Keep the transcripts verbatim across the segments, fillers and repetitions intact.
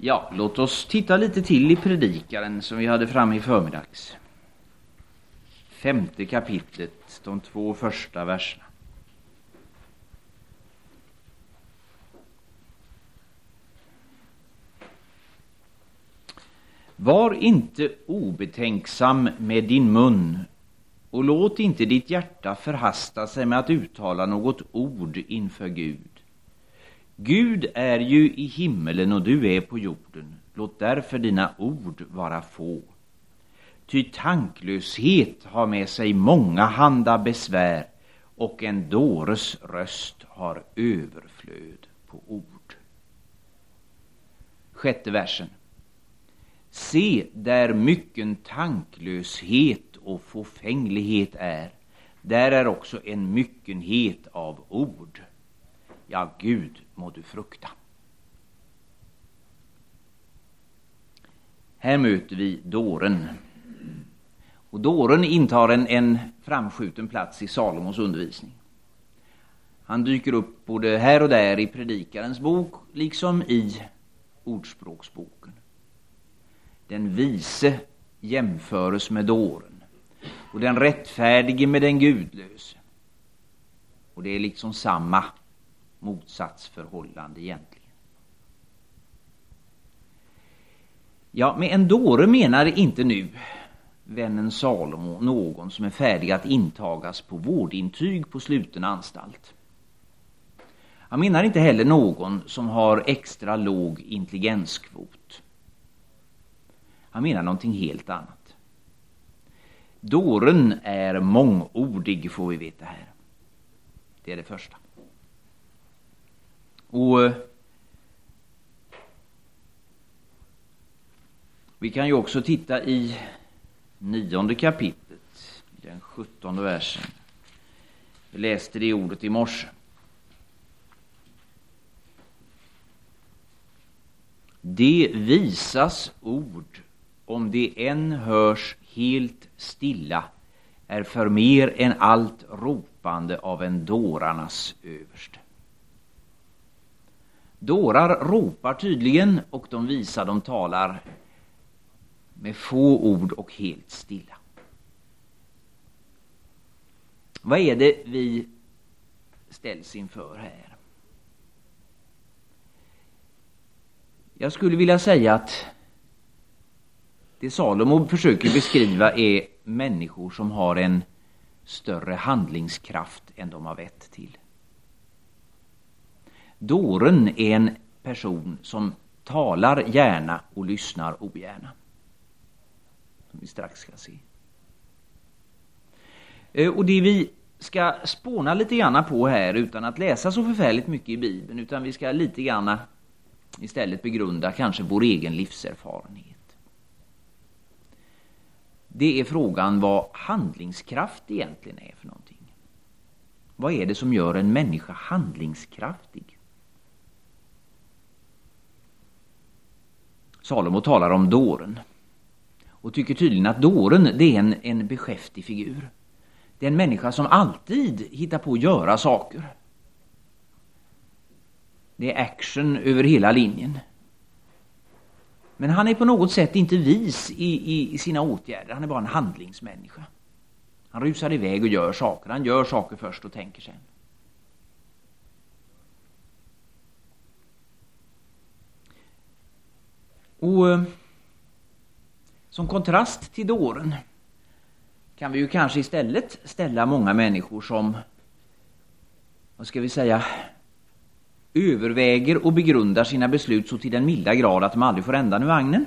Ja, låt oss titta lite till i predikaren som vi hade framme i förmiddags. Femte kapitlet, de två första verserna. Var inte obetänksam med din mun och låt inte ditt hjärta förhasta sig med att uttala något ord inför Gud. Gud är ju i himmelen och du är på jorden. Låt därför dina ord vara få. Ty tanklöshet har med sig många handa besvär och en dåres röst har överflöd på ord. Sjätte versen. Se där mycken tanklöshet och fåfänglighet är, där är också en myckenhet av ord. Ja, Gud må du frukta. Här möter vi dåren. Och dåren intar en, en framskjuten plats i Salomos undervisning. Han dyker upp både här och där i predikarens bok, liksom i ordspråksboken. Den vise jämföres med dåren och den rättfärdige med den gudlöse. Och det är liksom samma motsatsförhållande egentligen. Ja, med en dåre menar inte nu vännen Salomo någon som är färdig att intagas på vårdintyg på sluten anstalt. Han menar inte heller någon som har extra låg intelligenskvot. Han menar någonting helt annat. Dåren är mångordig, får vi veta här. Det är det första. Och vi kan ju också titta i nionde kapitlet, den sjuttonde versen. Vi läste det ordet i morse. Det visas ord, om det än hörs helt stilla, är för mer än allt ropande av en dårarnas överste. Dårar ropar tydligen och de visar de talar med få ord och helt stilla. Vad är det vi ställs inför här? Jag skulle vilja säga att det Salomo försöker beskriva är människor som har en större handlingskraft än de har vett till. Dåren är en person som talar gärna och lyssnar ogärna. Som vi strax ska se. Och det vi ska spåna lite grann på här, utan att läsa så förfärligt mycket i Bibeln, utan vi ska lite grann istället begrunda kanske vår egen livserfarenhet. Det är frågan vad handlingskraft egentligen är för någonting. Vad är det som gör en människa handlingskraftig? Salomo talar om dåren och tycker tydligen att dåren det är en, en beskäftig figur. Det är en människa som alltid hittar på att göra saker. Det är action över hela linjen. Men han är på något sätt inte vis i, i, i sina åtgärder. Han är bara en handlingsmänniska. Han rusar iväg och gör saker. Han gör saker först och tänker sen. Och som kontrast till dåren kan vi ju kanske istället ställa många människor som, vad ska vi säga, överväger och begrundar sina beslut så till den milda grad att de aldrig får ändan i vagnen.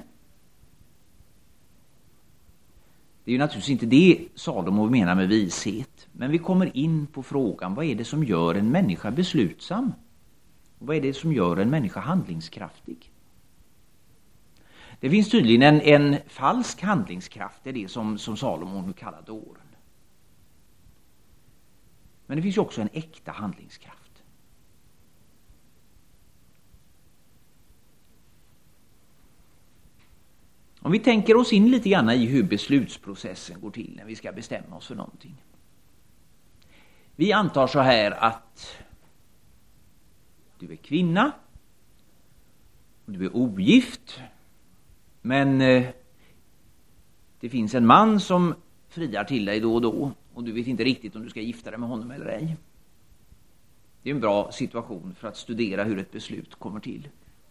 Det är ju naturligtvis inte det Salomo menar med vishet. Men vi kommer in på frågan, vad är det som gör en människa beslutsam? Vad är det som gör en människa handlingskraftig? Det finns tydligen en, en falsk handlingskraft, det är det som, som Salomo kallar dåren. Men det finns ju också en äkta handlingskraft. Om vi tänker oss in lite grann i hur beslutsprocessen går till när vi ska bestämma oss för någonting. Vi antar så här att du är kvinna Du är ogift, men eh, det finns en man som friar till dig då och då och du vet inte riktigt om du ska gifta dig med honom eller ej. Det är en bra situation för att studera hur ett beslut kommer till.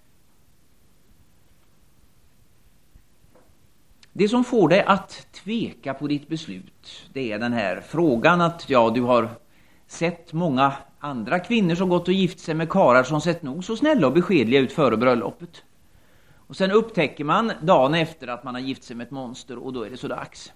Det som får dig att tveka på ditt beslut, det är den här frågan att ja, du har sett många andra kvinnor som gått och gift sig med karlar som sett nog så snälla och beskedliga ut före bröllopet. Och sen upptäcker man dagen efter att man har gift sig med ett monster och då är det så dags.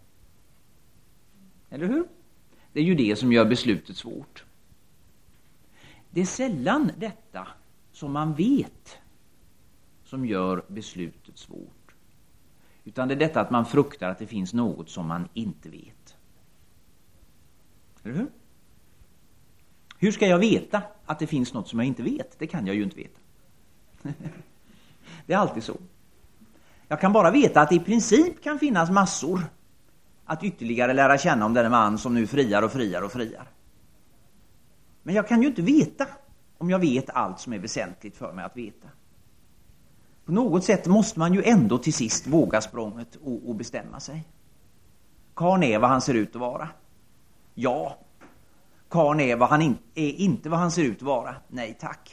Eller hur? Det är ju det som gör beslutet svårt. Det är sällan detta som man vet som gör beslutet svårt. Utan det är detta att man fruktar att det finns något som man inte vet. Eller hur? Hur ska jag veta att det finns något som jag inte vet? Det kan jag ju inte veta. Det är alltid så. Jag kan bara veta att det i princip kan finnas massor att ytterligare lära känna om den man som nu friar och friar och friar. Men jag kan ju inte veta om jag vet allt som är väsentligt för mig att veta. På något sätt måste man ju ändå till sist våga språnget och, och bestämma sig. Karn är vad han ser ut att vara. Ja. Karn är, vad han in, är inte vad han ser ut att vara. Nej tack.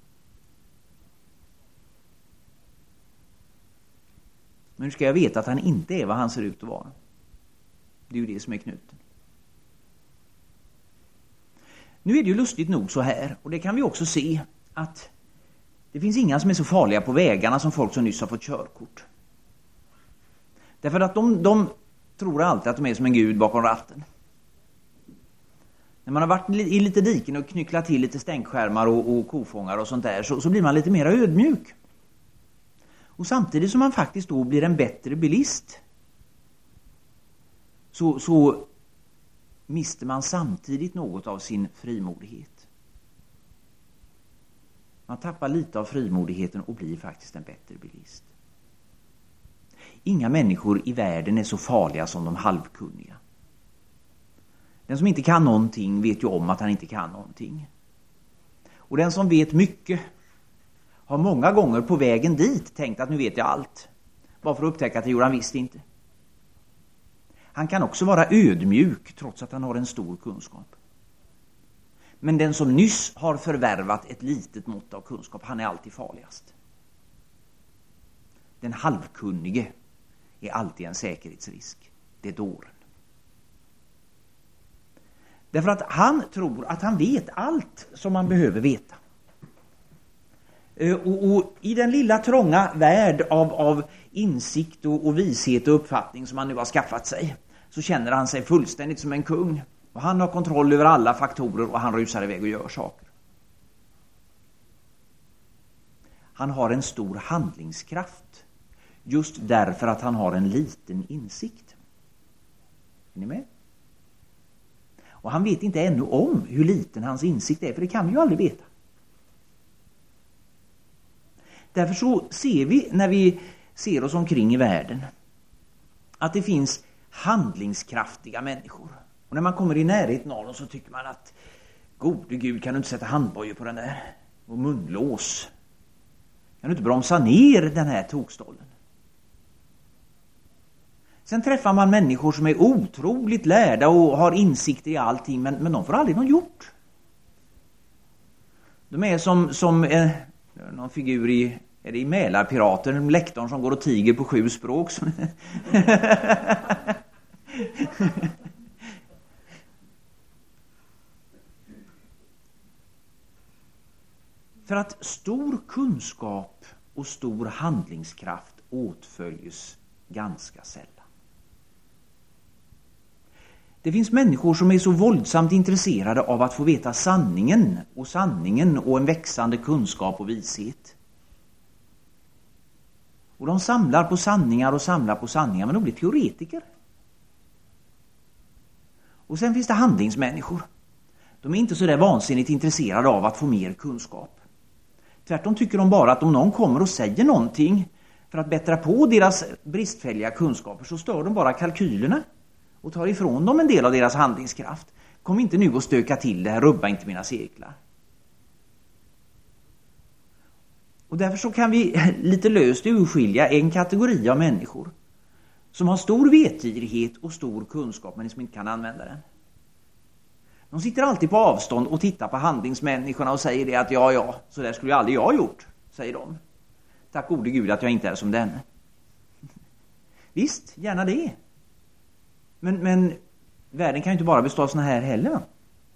Men hur ska jag veta att han inte är vad han ser ut att vara? Det är ju det som är knuten. Nu är det ju lustigt nog så här, och det kan vi också se, att det finns inga som är så farliga på vägarna som folk som nyss har fått körkort. Därför att de, de tror alltid att de är som en gud bakom ratten. När man har varit i lite diken och knycklat till lite stänkskärmar och, och kofångar och sånt där, så, så blir man lite mer ödmjuk. Och samtidigt som man faktiskt då blir en bättre bilist, så, så mister man samtidigt något av sin frimodighet. Man tappar lite av frimodigheten och blir faktiskt en bättre bilist. Inga människor i världen är så farliga som de halvkunniga. Den som inte kan någonting vet ju om att han inte kan någonting. Och den som vet mycket har många gånger på vägen dit tänkt att nu vet jag allt. Bara för att upptäcka att det gjorde han visst inte. Han kan också vara ödmjuk trots att han har en stor kunskap. Men den som nyss har förvärvat ett litet mått av kunskap, han är alltid farligast. Den halvkunnige är alltid en säkerhetsrisk. Det är dåren. Därför att han tror att han vet allt som man behöver veta. Och, och i den lilla trånga värld av, av insikt och, och vishet och uppfattning som han nu har skaffat sig, så känner han sig fullständigt som en kung. Och han har kontroll över alla faktorer och han rusar iväg och gör saker. Han har en stor handlingskraft just därför att han har en liten insikt. Är ni med? Och han vet inte ännu om hur liten hans insikt är, för det kan vi ju aldrig veta. Därför så ser vi, när vi ser oss omkring i världen, att det finns handlingskraftiga människor. Och när man kommer i närheten av dem så tycker man att gode Gud, kan du inte sätta handbojor på den där? Och munlås. Kan du inte bromsa ner den här tokstollen? Sen träffar man människor som är otroligt lärda och har insikter i allting, men, men de får aldrig något gjort. De är som, som eh, någon figur i, är det i Mälarpiraten, lektorn som går och tiger på sju språk. För att stor kunskap och stor handlingskraft åtföljs ganska sällan. Det finns människor som är så våldsamt intresserade av att få veta sanningen och sanningen och en växande kunskap och vishet. Och de samlar på sanningar och samlar på sanningar, men de blir teoretiker. Och sen finns det handlingsmänniskor. De är inte så där vansinnigt intresserade av att få mer kunskap. Tvärtom tycker de bara att om någon kommer och säger någonting för att bättra på deras bristfälliga kunskaper, så stör de bara kalkylerna och tar ifrån dem en del av deras handlingskraft. Kom inte nu och stöka till det här, rubba inte mina cirklar. Och därför så kan vi lite löst urskilja en kategori av människor som har stor vetgirighet och stor kunskap men som inte kan använda den. De sitter alltid på avstånd och tittar på handlingsmänniskorna och säger det att ja, ja, så där skulle ju aldrig jag ha gjort, säger de. Tack gode Gud att jag inte är som denne. Visst, gärna det. Men, men världen kan ju inte bara bestå av såna här heller, va?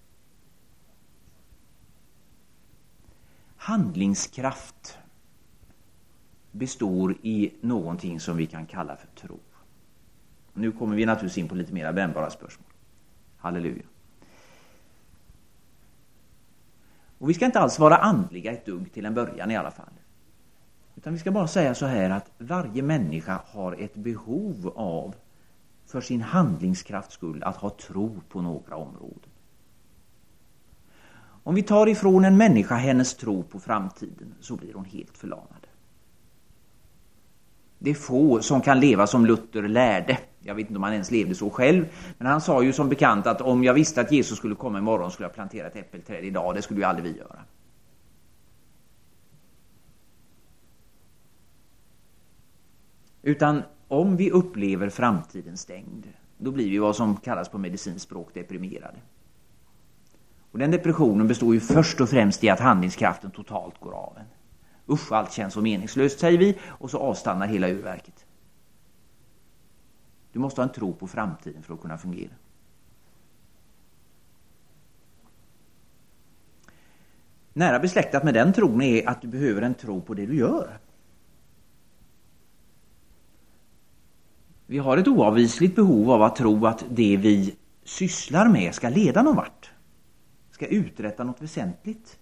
Handlingskraft består i någonting som vi kan kalla för tro. Nu kommer vi naturligtvis in på lite mer brännbara spörsmål. Halleluja. Och vi ska inte alls vara andliga ett dugg till en början i alla fall. Utan vi ska bara säga så här att varje människa har ett behov av, för sin handlingskrafts skull, att ha tro på några områden. Om vi tar ifrån en människa hennes tro på framtiden så blir hon helt förlamad. Det är få som kan leva som Luther lärde. Jag vet inte om han ens levde så själv. Men han sa ju som bekant att om jag visste att Jesus skulle komma imorgon skulle jag plantera ett äppelträd idag. Det skulle ju aldrig vi göra. Utan om vi upplever framtiden stängd, då blir vi vad som kallas på medicinspråk deprimerade. Och den depressionen består ju först och främst i att handlingskraften totalt går av en. Usch, allt känns så meningslöst, säger vi, och så avstannar hela urverket. Du måste ha en tro på framtiden för att kunna fungera. Nära besläktat med den tron är att du behöver en tro på det du gör. Vi har ett oavvisligt behov av att tro att det vi sysslar med ska leda någon vart. Ska uträtta något väsentligt.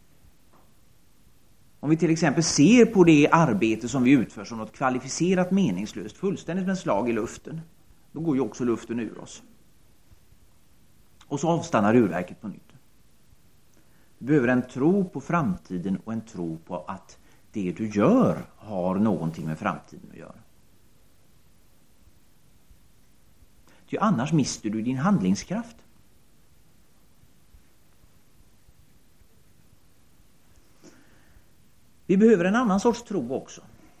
Om vi till exempel ser på det arbete som vi utför som något kvalificerat meningslöst, fullständigt med en slag i luften, då går ju också luften ur oss. Och så avstannar urverket på nytt. Du behöver en tro på framtiden och en tro på att det du gör har någonting med framtiden att göra. Ty annars mister du din handlingskraft. Vi behöver en annan sorts tro också.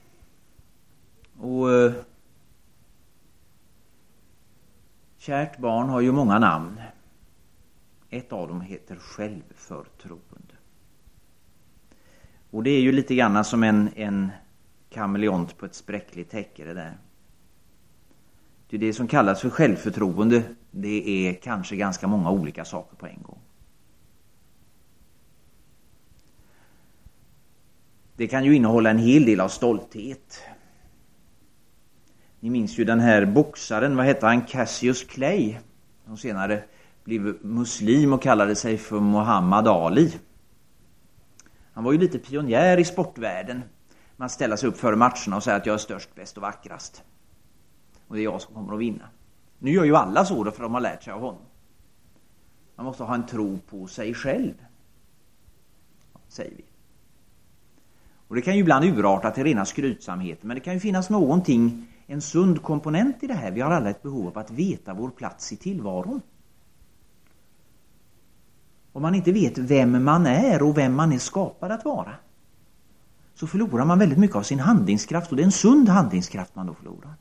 Och eh, kärt barn har ju många namn. Ett av dem heter självförtroende. Och det är ju lite grann som en, en kameleont på ett spräckligt täcke det där. Ty det som kallas för självförtroende, det är kanske ganska många olika saker på en gång. Det kan ju innehålla en hel del av stolthet. Ni minns ju den här boxaren, vad hette han? Cassius Clay. Som senare blev muslim och kallade sig för Muhammad Ali. Han var ju lite pionjär i sportvärlden. Man ställer sig upp före matcherna och säger att jag är störst, bäst och vackrast. Och det är jag som kommer att vinna. Nu gör ju alla så då för de har lärt sig av honom. Man måste ha en tro på sig själv. Säger vi. Och det kan ju ibland urarta till rena skrytsamheter. Men det kan ju finnas någonting, en sund komponent i det här. Vi har alla ett behov av att veta vår plats i tillvaron. Om man inte vet vem man är och vem man är skapad att vara, så förlorar man väldigt mycket av sin handlingskraft. Och det är en sund handlingskraft man då förlorar.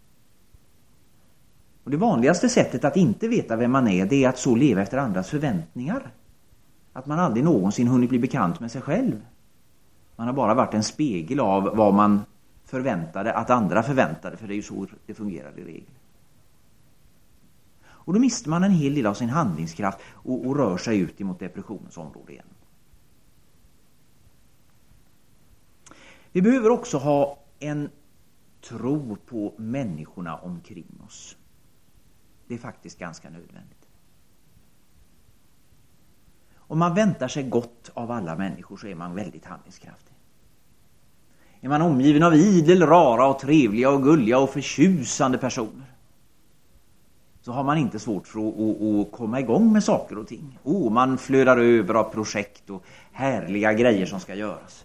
Och det vanligaste sättet att inte veta vem man är, det är att så leva efter andras förväntningar. Att man aldrig någonsin hunnit bli bekant med sig själv. Man har bara varit en spegel av vad man förväntade att andra förväntade, för det är ju så det fungerar i regel. Och då mister man en hel del av sin handlingskraft och, och rör sig ut emot depressionens område igen. Vi behöver också ha en tro på människorna omkring oss. Det är faktiskt ganska nödvändigt. Om man väntar sig gott av alla människor så är man väldigt handlingskraftig. Är man omgiven av idel, rara och trevliga och gulliga och förtjusande personer, så har man inte svårt för att, att, att komma igång med saker och ting. Oh, man flödar över av projekt och härliga grejer som ska göras.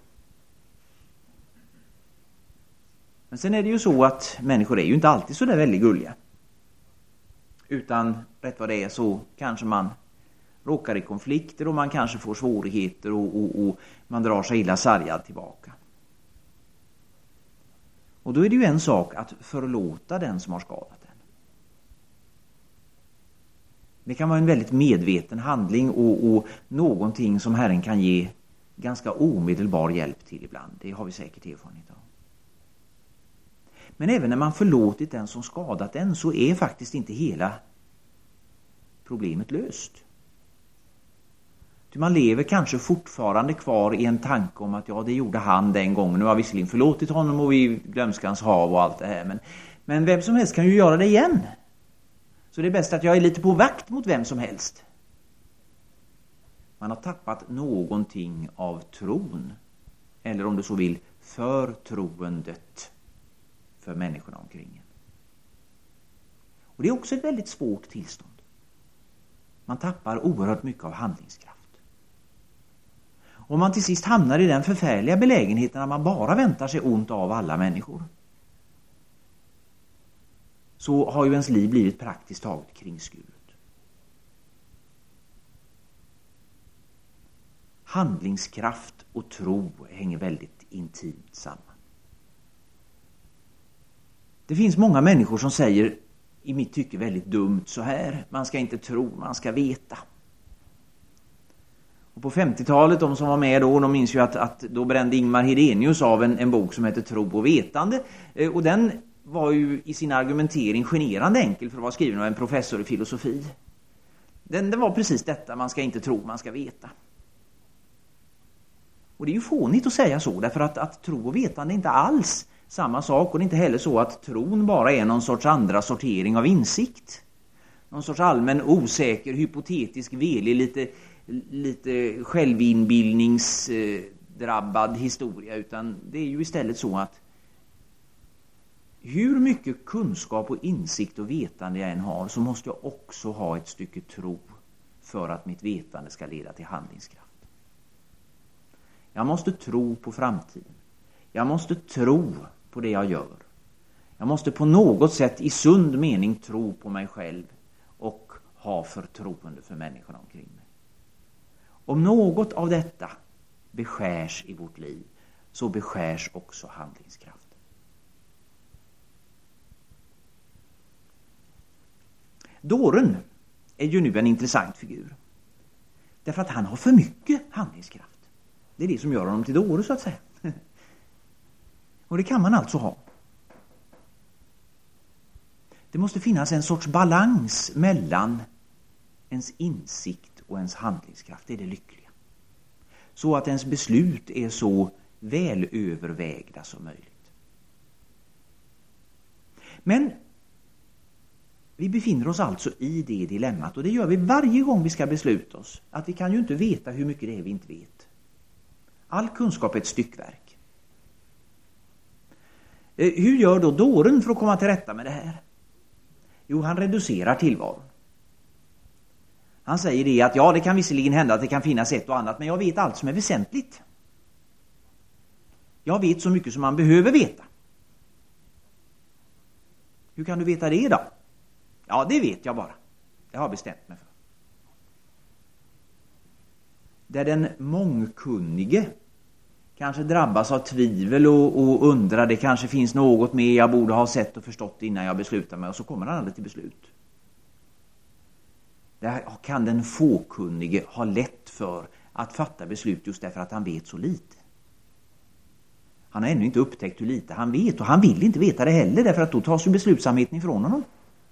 Men sen är det ju så att människor är ju inte alltid så där väldigt gulliga. Utan rätt vad det är så kanske man råkar i konflikter och man kanske får svårigheter och, och, och man drar sig illa sargad tillbaka. Och då är det ju en sak att förlåta den som har skadat en. Det kan vara en väldigt medveten handling och, och någonting som Herren kan ge ganska omedelbar hjälp till ibland. Det har vi säkert erfarenhet av. Men även när man förlåtit den som skadat en så är faktiskt inte hela problemet löst. Man lever kanske fortfarande kvar i en tanke om att ja, det gjorde han den gången. Nu har vi visserligen förlåtit honom och vi glömskans hav och allt det här. Men, men vem som helst kan ju göra det igen. Så det är bäst att jag är lite på vakt mot vem som helst. Man har tappat någonting av tron. Eller om du så vill, förtroendet för människorna omkring en. Och det är också ett väldigt svårt tillstånd. Man tappar oerhört mycket av handlingskraft. Om man till sist hamnar i den förfärliga belägenheten att man bara väntar sig ont av alla människor, så har ju ens liv blivit praktiskt taget kringskuret. Handlingskraft och tro hänger väldigt intimt samman. Det finns många människor som säger, i mitt tycke väldigt dumt så här: man ska inte tro, man ska veta. Och på femtiotalet, de som var med då, de minns ju att, att då brände Ingmar Hedenius av en, en bok som heter Tro och vetande. Eh, och den var ju i sin argumentering generande enkel, för att vara skriven av en professor i filosofi. Den, den var precis detta: man ska inte tro, man ska veta. Och det är ju fånigt att säga så, därför att, att tro och vetande är inte alls samma sak. Och det är inte heller så att tron bara är någon sorts andra sortering av insikt. Någon sorts allmän, osäker, hypotetisk, velig, lite, lite självinbildningsdrabbad historia. Utan det är ju istället så att hur mycket kunskap och insikt och vetande jag än har, så måste jag också ha ett stycke tro för att mitt vetande ska leda till handlingskraft. Jag måste tro på framtiden. Jag måste tro på det jag gör. Jag måste på något sätt i sund mening tro på mig själv och ha förtroende för människorna omkring mig. Om något av detta beskärs i vårt liv, så beskärs också handlingskraften. Dåren är ju nu en intressant figur. Därför att han har för mycket handlingskraft. Det är det som gör honom till dåre, så att säga. Och det kan man alltså ha. Det måste finnas en sorts balans mellan ens insikt och ens handlingskraft. Det är det lyckliga. Så att ens beslut är så väl övervägda som möjligt. Men vi befinner oss alltså i det dilemmat, och det gör vi varje gång vi ska besluta oss. Att vi kan ju inte veta hur mycket det är vi inte vet. All kunskap är ett styckverk. Hur gör då dåren för att komma till rätta med det här? Jo, han reducerar tillvaron. Han säger det att ja, det kan visserligen hända att det kan finnas ett och annat, men jag vet allt som är väsentligt. Jag vet så mycket som man behöver veta. Hur kan du veta det då? Ja, det vet jag bara. Det har jag bestämt mig för. Där den mångkunnige kanske drabbas av tvivel och, och undrar, det kanske finns något mer jag borde ha sett och förstått innan jag beslutar mig, och så kommer han aldrig till beslut. Där kan den fåkunnige ha lätt för att fatta beslut just därför att han vet så lite. Han har ännu inte upptäckt hur lite han vet, och han vill inte veta det heller, därför att då tas ju beslutsamheten ifrån honom.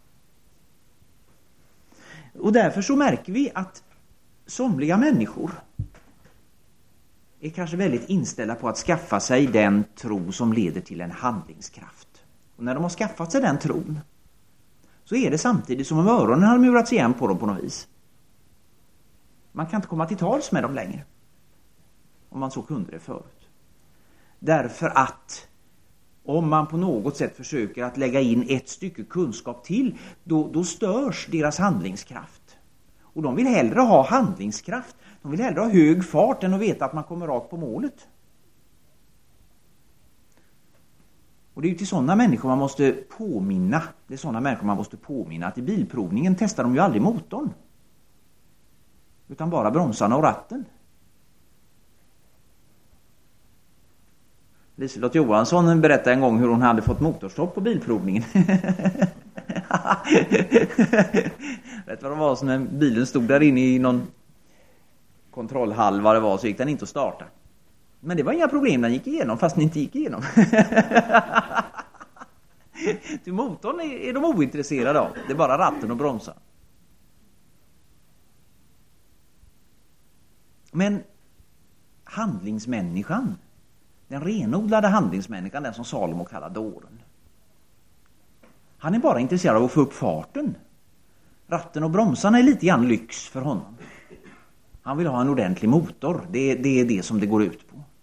Och därför så märker vi att somliga människor är kanske väldigt inställda på att skaffa sig den tro som leder till en handlingskraft. Och när de har skaffat sig den tron, så är det samtidigt som om öronen har murats igen på dem på något vis. Man kan inte komma till tals med dem längre, om man så kunde det förut. Därför att om man på något sätt försöker att lägga in ett stycke kunskap till, då, då störs deras handlingskraft. Och de vill hellre ha handlingskraft, de vill hellre ha hög fart än att veta att man kommer rakt på målet. Och det är ju till sådana människor man måste påminna, det är sådana människor man måste påminna att i bilprovningen testar de ju aldrig motorn. utan bara bromsarna och ratten. Liselott Johansson berättade en gång hur hon hade fått motorstopp på bilprovningen. Vet vad det var, så när bilen stod där inne i någon kontrollhall vad det var, så gick den inte att starta. Men det var inga problem, den gick igenom fast den inte gick igenom. Till motorn är, är de ointresserade av. Det är bara ratten och bromsar. Men handlingsmänniskan, den renodlade handlingsmänniskan, den som Salomo kallar dåren, han är bara intresserad av att få upp farten. Ratten och bromsarna är lite grann lyx för honom. Han vill ha en ordentlig motor. Det, det är det som det går ut på.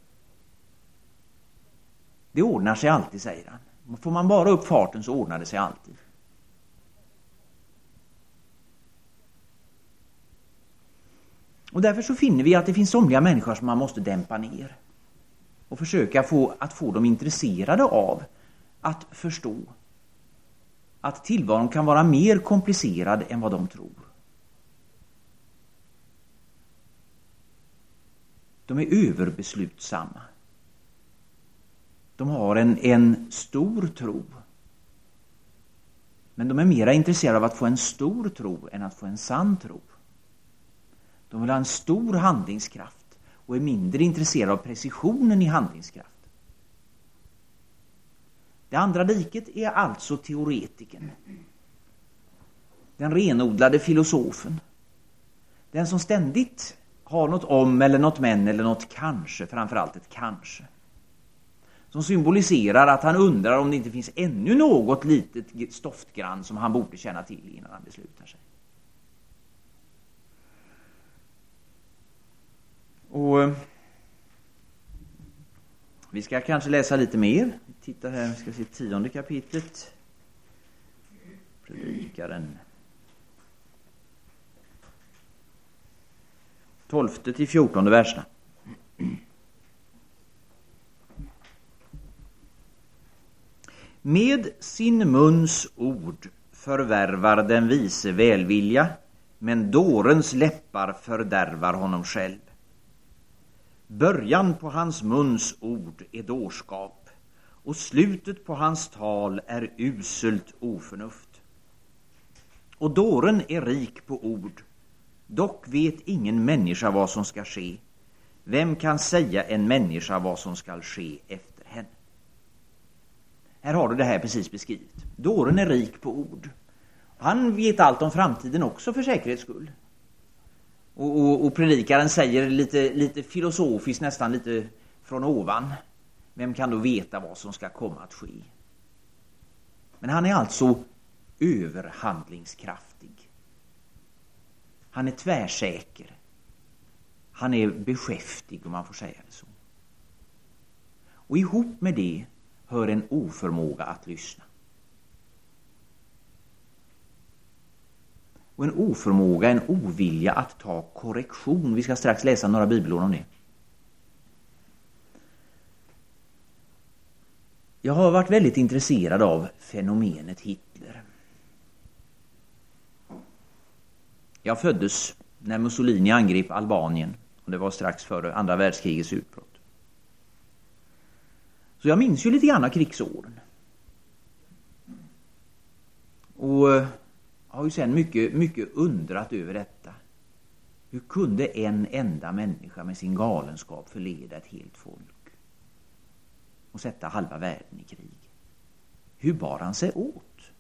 Det ordnar sig alltid, säger han. Får man bara upp farten så ordnar det sig alltid. Och därför så finner vi att det finns somliga människor som man måste dämpa ner. Och försöka få, att få dem intresserade av att förstå att tillvaron kan vara mer komplicerad än vad de tror. De är överbeslutsamma. De har en, en stor tro. Men de är mera intresserade av att få en stor tro än att få en sann tro. De vill ha en stor handlingskraft och är mindre intresserade av precisionen i handlingskraft. Det andra diket är alltså teoretiken. Den renodlade filosofen. Den som ständigt har något om eller något men eller något kanske, framförallt ett kanske. Som symboliserar att han undrar om det inte finns ännu något litet stoftgrann som han borde känna till innan han beslutar sig. Och vi ska kanske läsa lite mer. Titta här, vi ska se tionde kapitlet. Predikaren. Tolfte till fjortonde verserna. Med sin muns ord förvärvar den vise välvilja, men dårens läppar fördärvar honom själv. Början på hans muns ord är dårskap, och slutet på hans tal är uselt oförnuft. Och dåren är rik på ord, dock vet ingen människa vad som ska ske. Vem kan säga en människa vad som ska ske efter henne? Här har du det här precis beskrivet. Dåren är rik på ord. Han vet allt om framtiden också för säkerhets skull. Och, och, och predikaren säger lite, lite filosofiskt, nästan lite från ovan. Vem kan då veta vad som ska komma att ske? Men han är alltså överhandlingskraftig. Han är tvärsäker. Han är beskäftig, om man får säga det så. Och ihop med det hör en oförmåga att lyssna. Och en oförmåga, en ovilja att ta korrektion. Vi ska strax läsa några bibelord om det. Jag har varit väldigt intresserad av fenomenet Hitler. Jag föddes när Mussolini angrep Albanien. Och det var strax före andra världskrigets utbrott. Så jag minns ju lite grann av krigsåren. Och har ju sen mycket, mycket undrat över detta. Hur kunde en enda människa med sin galenskap förleda ett helt folk? Och sätta halva världen i krig? Hur bar han sig åt?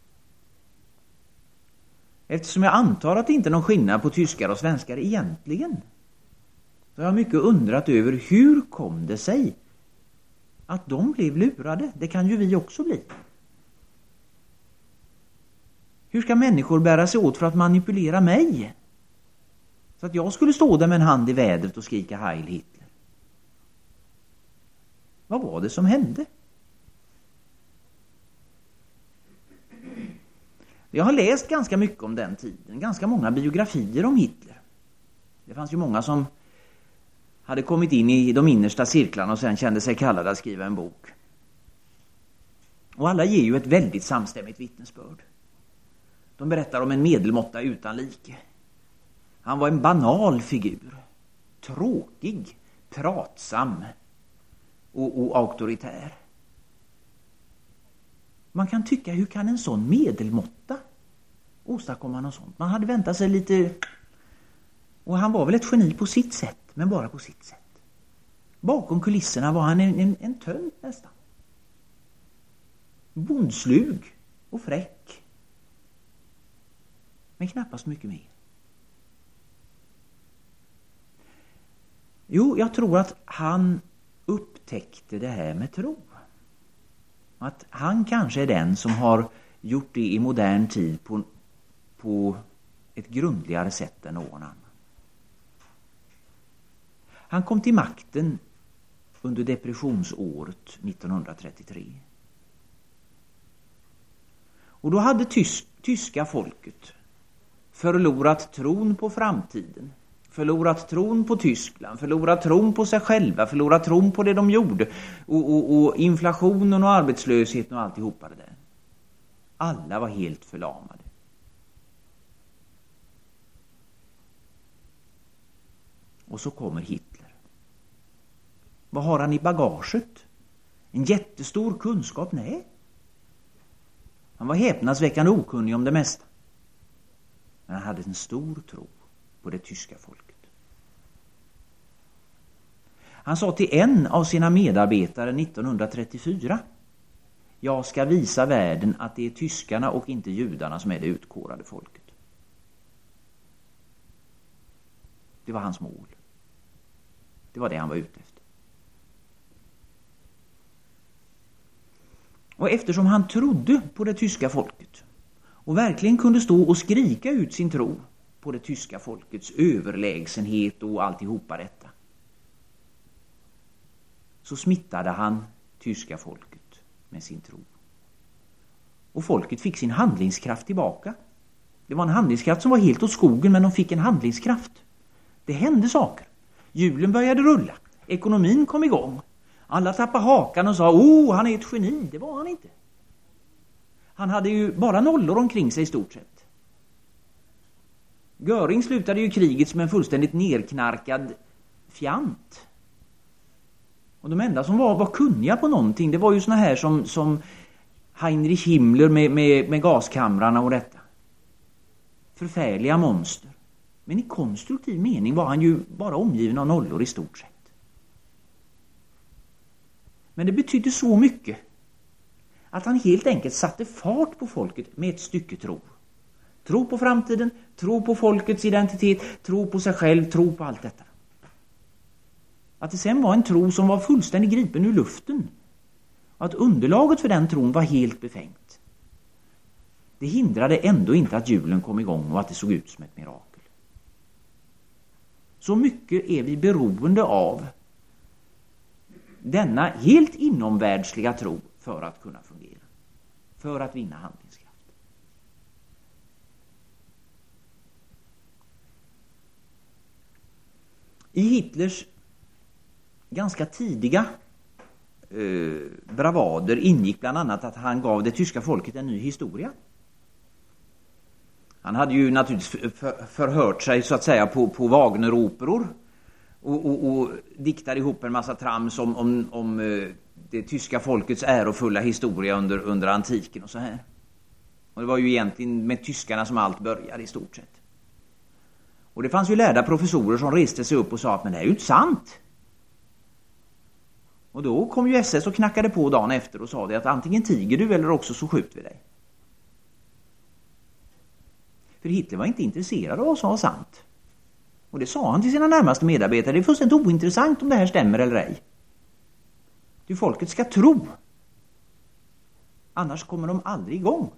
Eftersom jag antar att det inte är någon skillnad på tyskar och svenskar egentligen. Så har jag mycket undrat över hur kom det sig att de blev lurade. Det kan ju vi också bli. Hur ska människor bära sig åt för att manipulera mig? Så att jag skulle stå där med en hand i vädret och skrika Heil Hitler. Vad var det som hände? Jag har läst ganska mycket om den tiden. Ganska många biografier om Hitler. Det fanns ju många som hade kommit in i de innersta cirklarna och sen kände sig kallade att skriva en bok. Och alla ger ju ett väldigt samstämmigt vittnesbörd. De berättar om en medelmåtta utan like. Han var en banal figur. Tråkig, pratsam och, och auktoritär. Man kan tycka, hur kan en sån medelmåtta åstadkomma något sånt? Man hade väntat sig lite... Och han var väl ett geni på sitt sätt, men bara på sitt sätt. Bakom kulisserna var han en, en, en tönt nästan. Bondslug och fräck. Men knappast mycket mer. Jo, jag tror att han upptäckte det här med tro. Att han kanske är den som har gjort det i modern tid på, på ett grundligare sätt än någon annan. Han kom till makten under depressionsåret nittonhundratrettiotre. Och då hade tysk, tyska folket förlorat tron på framtiden. Förlorat tron på Tyskland, förlorat tron på sig själva, förlorat tron på det de gjorde. Och, och, och inflationen och arbetslösheten och alltihopa det där. Alla var helt förlamade. Och så kommer Hitler. Vad har han i bagaget? En jättestor kunskap? Nej. Han var häpnadsväckande okunnig om det mesta. Men han hade en stor tro på det tyska folket. Han sa till en av sina medarbetare nittonhundratrettiofyra: jag ska visa världen att det är tyskarna och inte judarna som är det utkårade folket. Det var hans mål. Det var det han var ute efter. Och eftersom han trodde på det tyska folket och verkligen kunde stå och skrika ut sin tro på det tyska folkets överlägsenhet och alltihopa detta, så smittade han tyska folket med sin tro. Och folket fick sin handlingskraft tillbaka. Det var en handlingskraft som var helt åt skogen, men de fick en handlingskraft. Det hände saker. Hjulen började rulla. Ekonomin kom igång. Alla tappade hakan och sa, oh, han är ett geni. Det var han inte. Han hade ju bara nollor omkring sig i stort sett. Göring slutade ju kriget som en fullständigt nerknarkad fjant. Och de enda som var, var kunniga på någonting, det var ju såna här som, som Heinrich Himmler med, med, med gaskamrarna och detta. Förfärliga monster. Men i konstruktiv mening var han ju bara omgiven av nollor i stort sett. Men det betydde så mycket att han helt enkelt satte fart på folket med ett stycke tro. Tro på framtiden, tro på folkets identitet, tro på sig själv, tro på allt detta. Att det sen var en tro som var fullständigt gripen ur luften. Och att underlaget för den tron var helt befängt. Det hindrade ändå inte att hjulen kom igång och att det såg ut som ett mirakel. Så mycket är vi beroende av denna helt inomvärldsliga tro för att kunna fungera. För att vinna handlingskraft. I Hitlers ganska tidiga eh, bravader ingick bland annat att han gav det tyska folket en ny historia. Han hade ju naturligtvis för, förhört sig så att säga på, på Wagner-operor och, och, och diktade ihop en massa trams om, om, om eh, det tyska folkets ärofulla historia under, under antiken och så här. Och det var ju egentligen med tyskarna som allt började i stort sett. Och det fanns ju lärda professorer som reste sig upp och sa att men det är ju inte sant. Och då kom ju S S och knackade på dagen efter och sa det att antingen tiger du eller också så skjuter vi dig. För Hitler var inte intresserad av vad som var sant. Och det sa han till sina närmaste medarbetare. Det är fullständigt ointressant om det här stämmer eller ej. Du, folket ska tro. Annars kommer de aldrig igång.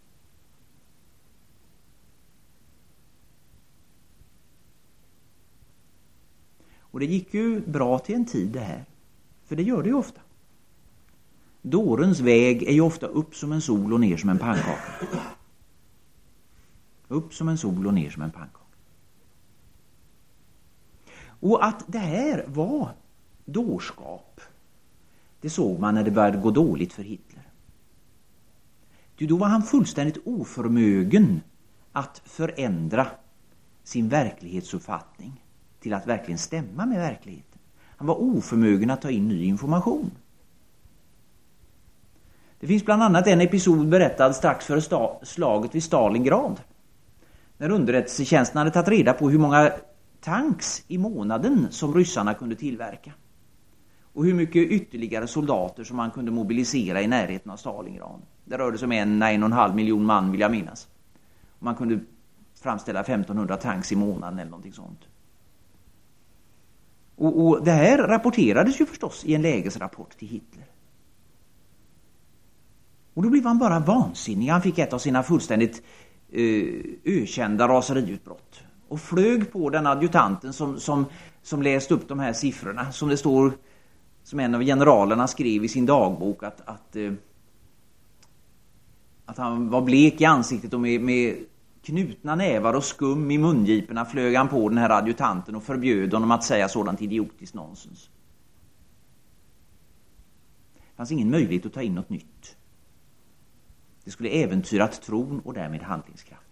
Och det gick ju bra till en tid det här. För det gör det ju ofta. Dårens väg är ju ofta upp som en sol och ner som en pannkaka. Upp som en sol och ner som en pannkaka. Och att det här var dårskap, det såg man när det började gå dåligt för Hitler. Ty då var han fullständigt oförmögen att förändra sin verklighetsuppfattning till att verkligen stämma med verkligheten. Han var oförmögen att ta in ny information. Det finns bland annat en episod berättad strax före sta- slaget vid Stalingrad. När underrättelsetjänsten hade tagit reda på hur många tanks i månaden som ryssarna kunde tillverka. Och hur mycket ytterligare soldater som man kunde mobilisera i närheten av Stalingrad. Det rörde sig om en, en och en halv miljon man vill jag minnas. Och man kunde framställa femtonhundra tanks i månaden eller någonting sånt. Och, och det här rapporterades ju förstås i en lägesrapport till Hitler. Och då blev han bara vansinnig. Han fick ett av sina fullständigt eh, ökända raseriutbrott. Och flög på den adjutanten som, som, som läste upp de här siffrorna. Som det står, som en av generalerna skrev i sin dagbok, att, att, eh, att han var blek i ansiktet och med, med knutna nävar och skum i mungiporna flög han på den här adjutanten och förbjöd honom att säga sådant idiotiskt nonsens. Det fanns ingen möjlighet att ta in något nytt. Det skulle äventyrat tron och därmed handlingskraft.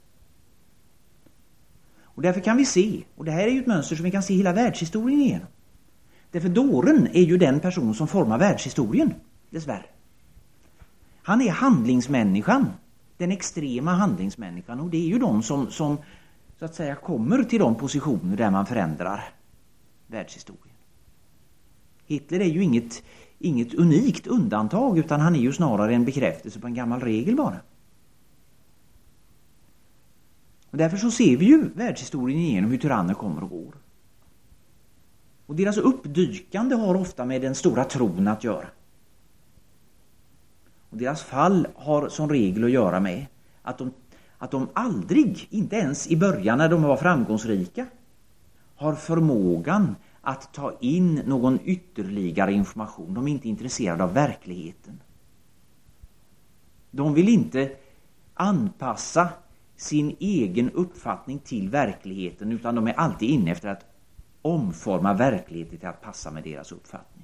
Och därför kan vi se, och det här är ju ett mönster som vi kan se hela världshistorien igenom. Därför dåren är ju den person som formar världshistorien, dessvärre. Han är handlingsmänniskan, den extrema handlingsmänniskan, och det är ju de som, som så att säga kommer till de positioner där man förändrar världshistorien. Hitler är ju inget, inget unikt undantag, utan han är ju snarare en bekräftelse på en gammal regel bara. Och därför så ser vi ju världshistorien igenom hur tyranner kommer och går. Och deras uppdykande har ofta med den stora tron att göra. Och deras fall har som regel att göra med att de, att de aldrig, inte ens i början när de var framgångsrika, har förmågan att ta in någon ytterligare information. De är inte intresserade av verkligheten. De vill inte anpassa sin egen uppfattning till verkligheten, utan de är alltid inne efter att omforma verkligheten till att passa med deras uppfattning.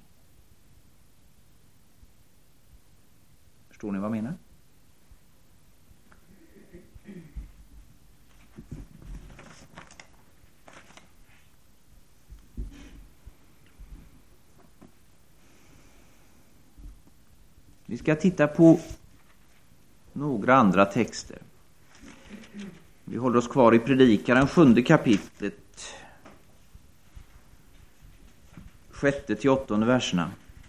Förstår ni vad jag menar? Vi ska titta på några andra texter. Vi håller oss kvar i Predikaren, sjunde kapitlet, sjätte till åttonde verserna.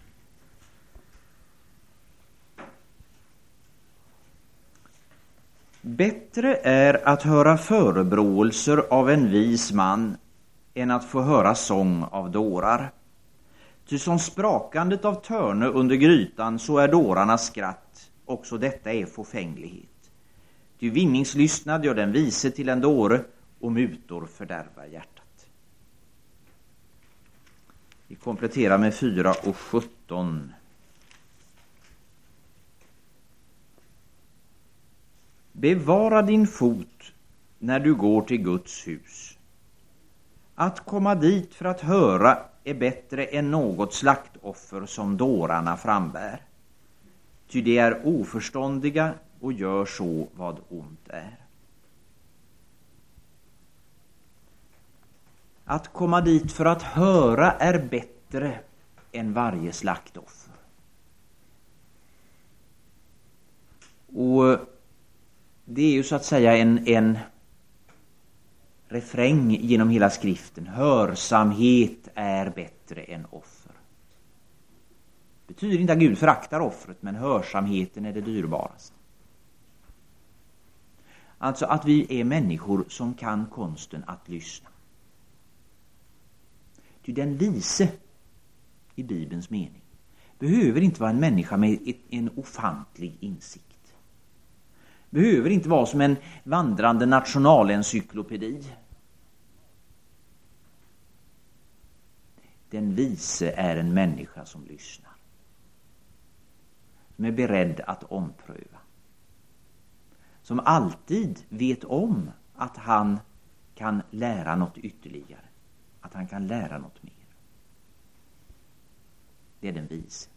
Bättre är att höra förebråelser av en vis man än att få höra sång av dårar. Ty som sprakandet av törne under grytan, så är dårarnas skratt, också detta är förfänglighet. Ty vinningslystnad gör den vise till en dåre, och mutor fördärvar hjärtat. Vi kompletterar med fyra och sjutton. Bevara din fot när du går till Guds hus. Att komma dit för att höra är bättre än något slaktoffer som dårarna frambär. Ty det är oförståndiga och gör så vad ont är. Att komma dit för att höra är bättre än varje slaktoffer. Och det är ju så att säga en, en refräng genom hela skriften. Hörsamhet är bättre än offer. Det betyder inte att Gud föraktar offret, men hörsamheten är det dyrbaraste. Alltså att vi är människor som kan konsten att lyssna. Ty den vise i Bibelns mening behöver inte vara en människa med ett, en ofantlig insikt. Behöver inte vara som en vandrande nationalencyklopedi. Den vise är en människa som lyssnar. Som är beredd att ompröva. Som alltid vet om att han kan lära något ytterligare. Att han kan lära något mer. Det är den vise.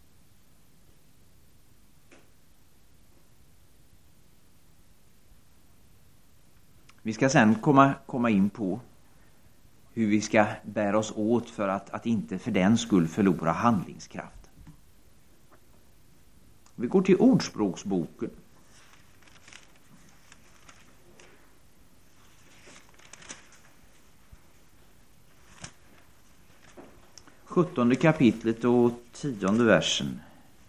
Vi ska sen komma, komma in på hur vi ska bära oss åt för att, att inte för den skull förlora handlingskraft. Vi går till Ordspråksboken. sjuttonde kapitlet och tionde versen.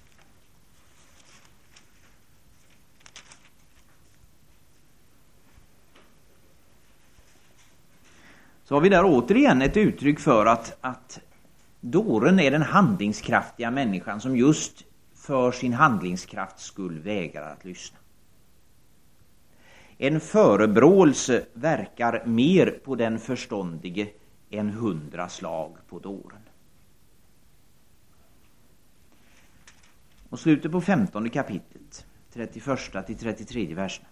Så har vi där återigen ett uttryck för att, att dåren är den handlingskraftiga människan som just för sin handlingskrafts skull vägrar att lyssna. En förebråelse verkar mer på den förståndige än hundra slag på dåren. Och slutet på femtonde kapitlet, trettioförsta till trettiotredje versen.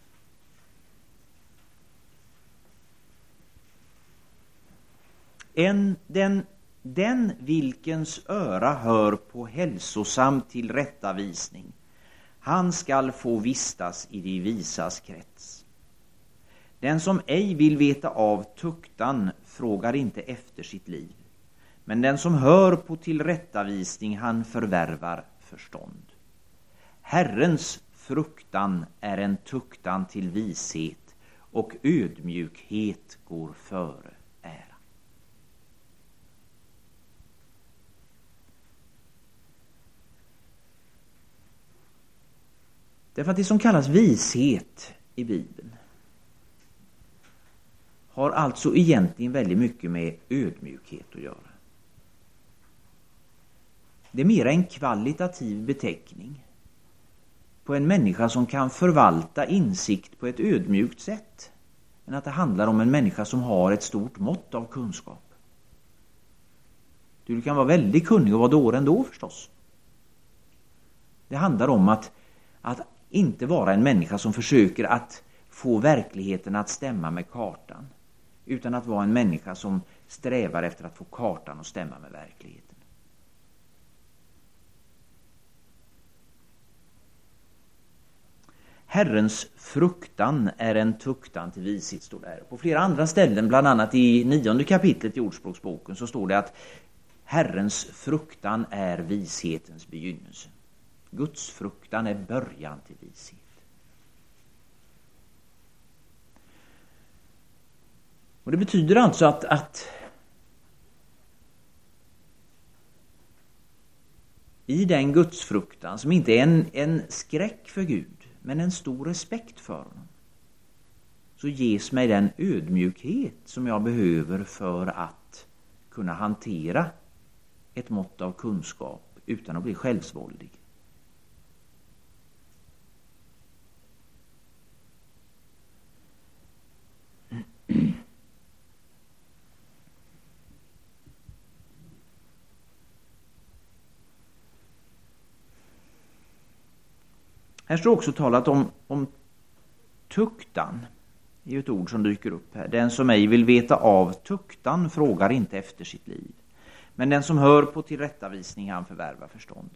En, den, den vilkens öra hör på hälsosam tillrättavisning, han skall få vistas i de visas krets. Den som ej vill veta av tuktan frågar inte efter sitt liv, men den som hör på tillrättavisning, han förvärvar förstånd. Herrens fruktan är en tuktan till vishet, och ödmjukhet går före ära. Därför att det som kallas vishet i Bibeln har alltså egentligen väldigt mycket med ödmjukhet att göra. Det är mer en kvalitativ beteckning på en människa som kan förvalta insikt på ett ödmjukt sätt, än att det handlar om en människa som har ett stort mått av kunskap. Du kan vara väldigt kunnig och vara dåre ändå förstås. Det handlar om att, att inte vara en människa som försöker att få verkligheten att stämma med kartan, utan att vara en människa som strävar efter att få kartan att stämma med verkligheten. Herrens fruktan är en tuktan till vishet, står där. På flera andra ställen, bland annat i nionde kapitlet i Ordspråksboken, så står det att Herrens fruktan är vishetens begynnelse. Guds fruktan är början till vishet. Och det betyder alltså att, att i den gudsfruktan, som inte är en, en skräck för Gud, men en stor respekt för honom, så ges mig den ödmjukhet som jag behöver för att kunna hantera ett mått av kunskap utan att bli självsvåldig. Här står också talat om, om tuktan. Det är ju ett ord som dyker upp här. Den som ej vill veta av tuktan frågar inte efter sitt liv, men den som hör på tillrättavisning, han förvärvar förstånd.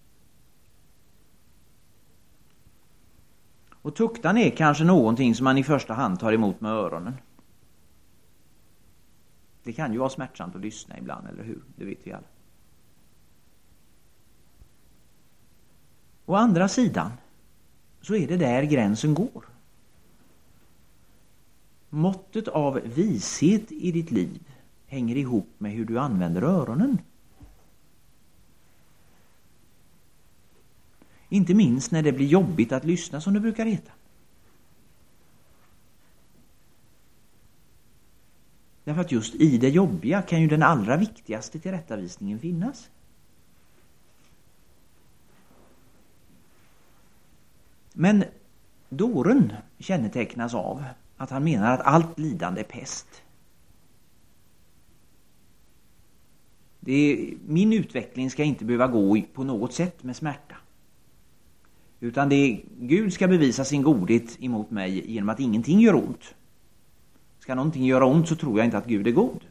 Och tuktan är kanske någonting som man i första hand tar emot med öronen. Det kan ju vara smärtsamt att lyssna ibland, eller hur? Det vet vi alla. Å andra sidan så är det där gränsen går. Måttet av vishet i ditt liv hänger ihop med hur du använder öronen. Inte minst när det blir jobbigt att lyssna, som det brukar heta. Därför att just i det jobbiga kan ju den allra viktigaste tillrättavisningen finnas. Men dåren kännetecknas av att han menar att allt lidande är pest. Det är, min utveckling ska inte behöva gå på något sätt med smärta. Utan det är, Gud ska bevisa sin godhet emot mig genom att ingenting gör ont. Ska någonting göra ont så tror jag inte att Gud är god.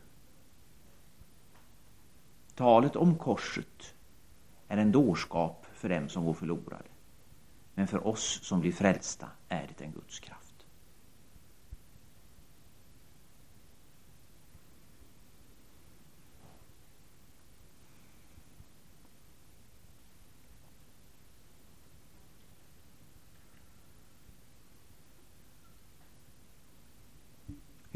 Talet om korset är en dårskap för dem som går förlorade. Men för oss som blir frälsta är det en Guds kraft.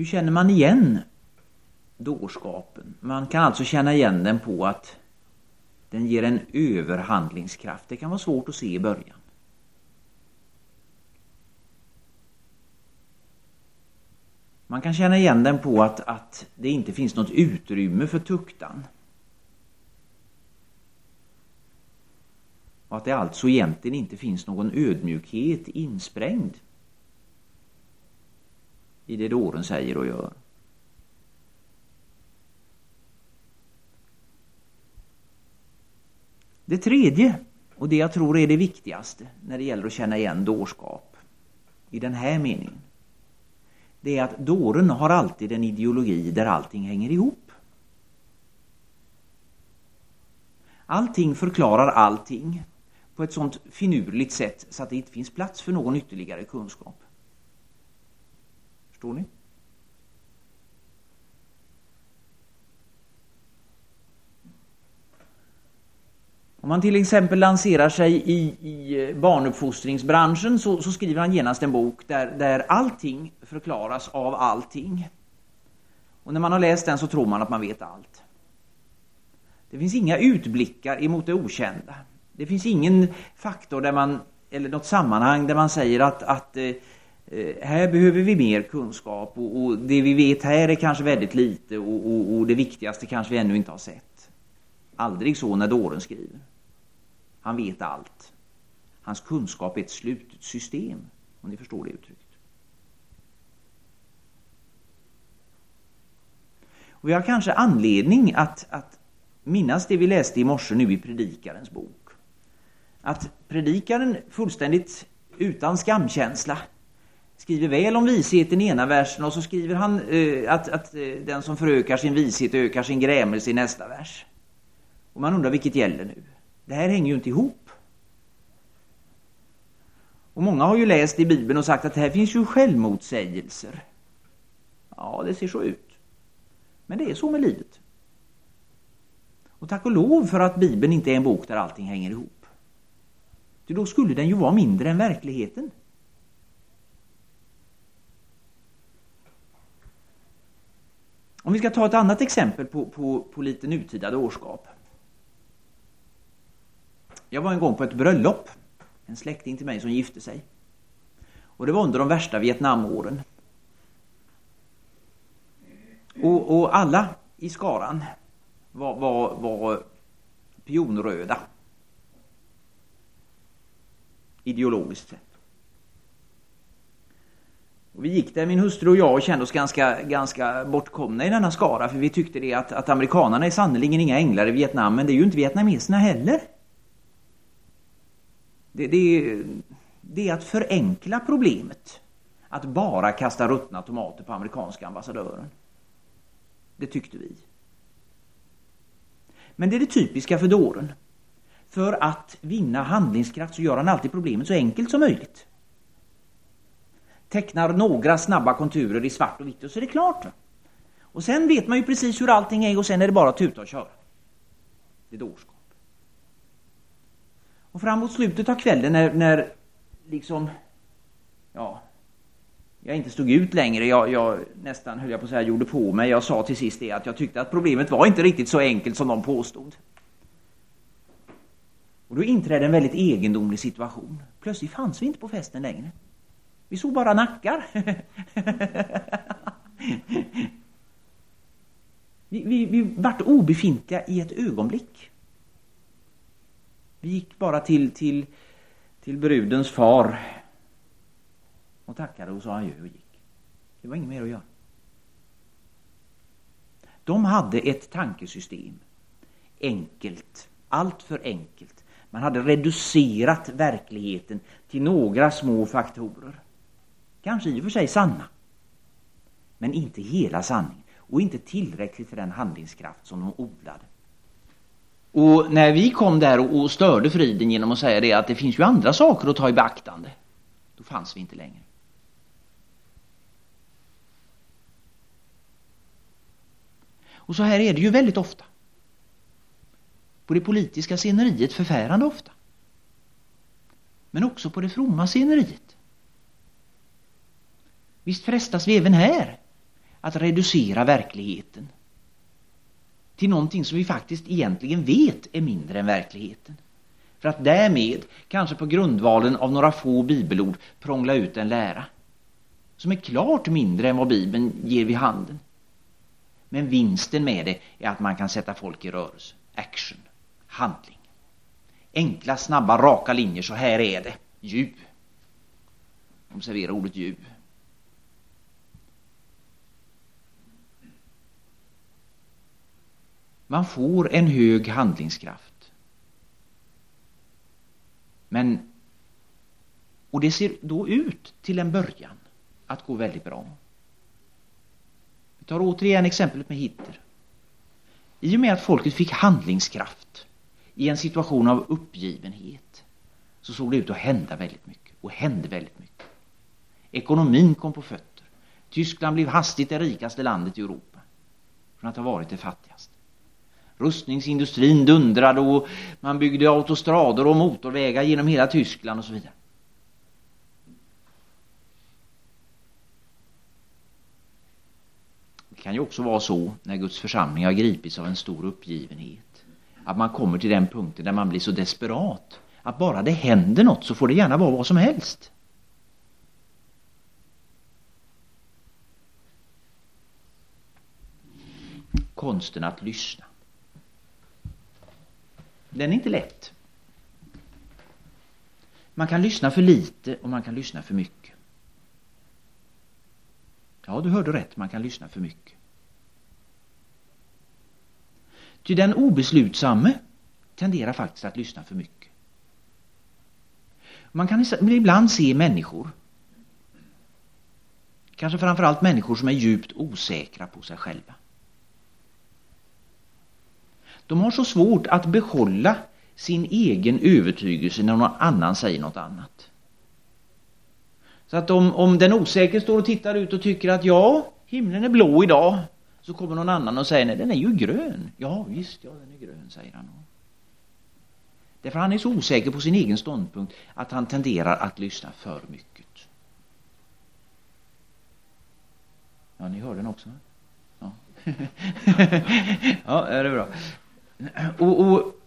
Hur känner man igen dårskapen? Man kan alltså känna igen den på att den ger en överhandlingskraft. Det kan vara svårt att se i början. Man kan känna igen den på att, att det inte finns något utrymme för tuktan. Och att det alltså egentligen inte finns någon ödmjukhet insprängd i det dåren säger och gör. Det tredje, och det jag tror är det viktigaste när det gäller att känna igen dårskap i den här meningen, det är att dåren har alltid en ideologi där allting hänger ihop. Allting förklarar allting på ett sånt finurligt sätt så att det inte finns plats för någon ytterligare kunskap. Förstår ni? Om man till exempel lanserar sig i, i barnuppfostringsbranschen så, så skriver han genast en bok där, där allting förklaras av allting. Och när man har läst den så tror man att man vet allt. Det finns inga utblickar emot det okända. Det finns ingen faktor där man, eller något sammanhang där man säger att, att eh, här behöver vi mer kunskap och, och det vi vet här är kanske väldigt lite och, och, och det viktigaste kanske vi ännu inte har sett. Aldrig så när dåren skriver. Han vet allt. Hans kunskap är ett slutet system, om ni förstår det uttrycket. Och vi har kanske anledning att, att minnas det vi läste i morse nu i Predikarens bok. Att predikaren fullständigt utan skamkänsla skriver väl om visheten i ena versen och så skriver han eh, att, att eh, den som förökar sin vishet ökar sin grämelse i nästa vers. Och man undrar vilket gäller nu. Det här hänger ju inte ihop. Och många har ju läst i Bibeln och sagt att här finns ju självmotsägelser. Ja, det ser så ut. Men det är så med livet. Och tack och lov för att Bibeln inte är en bok där allting hänger ihop. För då skulle den ju vara mindre än verkligheten. Om vi ska ta ett annat exempel på, på, på lite nutida dårskap. Jag var en gång på ett bröllop. En släkting till mig som gifte sig. Och det var under de värsta Vietnamåren. Och, och alla i skaran var, var, var pionröda. Ideologiskt sett. Och vi gick där, min hustru och jag, och kände oss ganska, ganska bortkomna i denna skara. För vi tyckte det att, att amerikanerna är sannoliken inga änglar i Vietnam. Men det är ju inte vietnameserna heller. Det, det, det är att förenkla problemet. Att bara kasta ruttna tomater på amerikanska ambassadören. Det tyckte vi. Men det är det typiska för dåren. För att vinna handlingskraft så gör han alltid problemet så enkelt som möjligt. Tecknar några snabba konturer i svart och vitt och så är det klart. Och sen vet man ju precis hur allting är och sen är det bara att tuta och köra. Det är dårskap. Och framåt slutet av kvällen när, när liksom, ja, jag inte stod ut längre, jag, jag nästan höll jag på att säga gjorde på mig. Jag sa till sist det att jag tyckte att problemet var inte riktigt så enkelt som de påstod. Och då inträdde en väldigt egendomlig situation. Plötsligt fanns vi inte på festen längre. Vi såg bara nackar. vi, vi, vi vart obefintliga i ett ögonblick. Vi gick bara till, till, till brudens far och tackade och sa adjö och gick. Det var inget mer att göra. De hade ett tankesystem. Enkelt. Allt för enkelt. Man hade reducerat verkligheten till några små faktorer. Kanske i och för sig sanna. Men inte hela sanningen. Och inte tillräckligt för den handlingskraft som de odlade. Och när vi kom där och störde friden genom att säga det att det finns ju andra saker att ta i beaktande. Då fanns vi inte längre. Och så här är det ju väldigt ofta. På det politiska sceneriet förfärande ofta. Men också på det fromma sceneriet. Visst frestas vi även här att reducera verkligheten till någonting som vi faktiskt egentligen vet är mindre än verkligheten. För att därmed, kanske på grundvalen av några få bibelord, prångla ut en lära som är klart mindre än vad Bibeln ger vid handen. Men vinsten med det är att man kan sätta folk i rörelse. Action. Handling. Enkla, snabba, raka linjer. Så här är det. Djup. Observera ordet djup. Man får en hög handlingskraft. Men, och det ser då ut till en början att gå väldigt bra. Vi tar återigen exemplet med Hitler. I och med att folket fick handlingskraft i en situation av uppgivenhet så såg det ut att hända väldigt mycket. Och hände väldigt mycket. Ekonomin kom på fötter. Tyskland blev hastigt det rikaste landet i Europa från att ha varit det fattigaste. Rustningsindustrin dundrade och man byggde autostrader och motorvägar genom hela Tyskland och så vidare. Det kan ju också vara så när Guds församling har gripits av en stor uppgivenhet att man kommer till den punkten där man blir så desperat att bara det händer något så får det gärna vara vad som helst. Konsten att lyssna. Den är inte lätt. Man kan lyssna för lite och man kan lyssna för mycket. Ja, du hörde rätt. Man kan lyssna för mycket. Ty den obeslutsamme tenderar faktiskt att lyssna för mycket. Man kan ibland se människor, kanske framförallt människor som är djupt osäkra på sig själva. De har så svårt att behålla sin egen övertygelse när någon annan säger något annat. Så att om, om den osäker står och tittar ut och tycker att ja, himlen är blå idag, så kommer någon annan och säger nej, den är ju grön. Ja visst, ja den är grön, säger han. Därför han är så osäker på sin egen ståndpunkt att han tenderar att lyssna för mycket. Ja, ni hör den också. Ja, ja det är bra. Och, och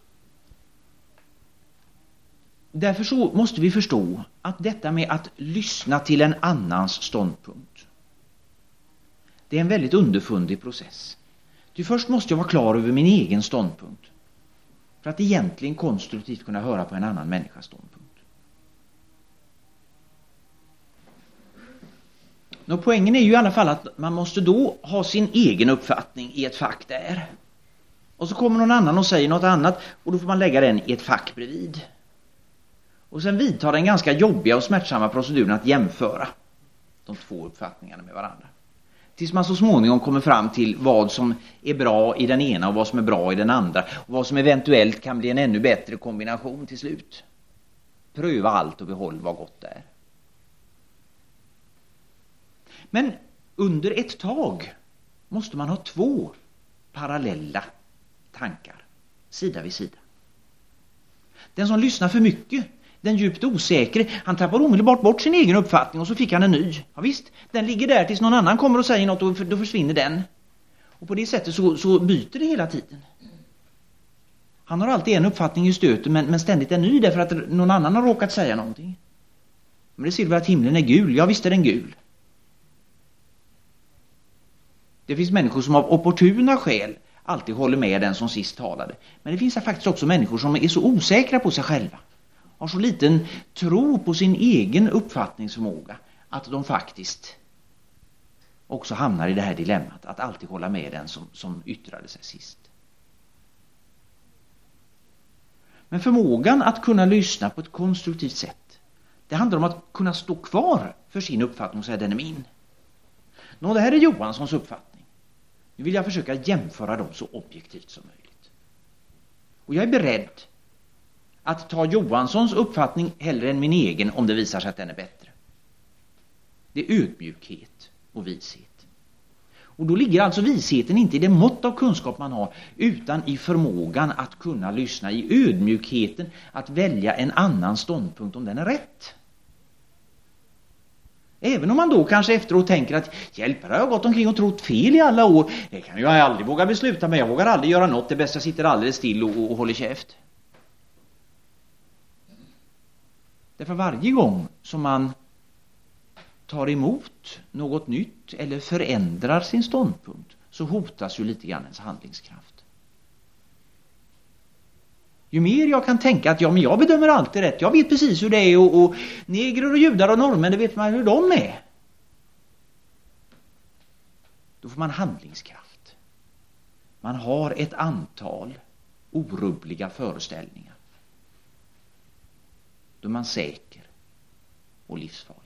därför så måste vi förstå att detta med att lyssna till en annans ståndpunkt, det är en väldigt underfundig process. Ty först måste jag vara klar över min egen ståndpunkt för att egentligen konstruktivt kunna höra på en annan människas ståndpunkt. Nå, poängen är ju i alla fall att man måste då ha sin egen uppfattning i ett fack där. Och så kommer någon annan och säger något annat och då får man lägga den i ett fack bredvid. Och sen vidtar den ganska jobbiga och smärtsamma proceduren att jämföra de två uppfattningarna med varandra. Tills man så småningom kommer fram till vad som är bra i den ena och vad som är bra i den andra. Och vad som eventuellt kan bli en ännu bättre kombination till slut. Pröva allt och behåll vad gott är. Men under ett tag måste man ha två parallella tankar, sida vid sida. Den som lyssnar för mycket, den djupt osäkre, han tappar omedelbart bort sin egen uppfattning och så fick han en ny. Ja visst, den ligger där tills någon annan kommer och säger något och då försvinner den. Och på det sättet så, så byter det hela tiden. Han har alltid en uppfattning i stöten men, men ständigt en ny därför att någon annan har råkat säga någonting. Men det ser vi att himlen är gul. Ja visst är den gul. Det finns människor som av opportuna skäl alltid håller med den som sist talade. Men det finns faktiskt också människor som är så osäkra på sig själva. Har så liten tro på sin egen uppfattningsförmåga att de faktiskt också hamnar i det här dilemmat. Att alltid hålla med den som, som yttrade sig sist. Men förmågan att kunna lyssna på ett konstruktivt sätt, det handlar om att kunna stå kvar för sin uppfattning och säga den är min. Nå, det här är Johanssons uppfattning. Nu vill jag försöka jämföra dem så objektivt som möjligt. Och jag är beredd att ta Johanssons uppfattning hellre än min egen om det visar sig att den är bättre. Det är ödmjukhet och vishet. Och då ligger alltså visheten inte i det mått av kunskap man har utan i förmågan att kunna lyssna, i ödmjukheten att välja en annan ståndpunkt om den är rätt. Även om man då kanske efteråt tänker att hjälp, har jag gått omkring och trott fel i alla år. Det kan jag aldrig våga besluta mig. Jag vågar aldrig göra något. Det bästa jag sitter alldeles still och, och håller käft. Därför varje gång som man tar emot något nytt eller förändrar sin ståndpunkt så hotas ju lite grann ens handlingskraft. Ju mer jag kan tänka att ja, men jag bedömer alltid rätt. Jag vet precis hur det är och, och negrer och judar och norrmän, det vet man hur de är. Då får man handlingskraft. Man har ett antal orubbliga föreställningar. Då är man säker och livsfarlig.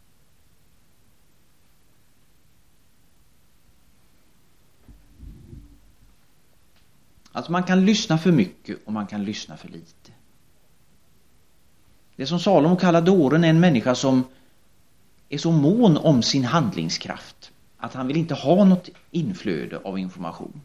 Alltså man kan lyssna för mycket och man kan lyssna för lite. Det som Salomo kallar dåren är en människa som är så mån om sin handlingskraft att han vill inte ha något inflöde av information.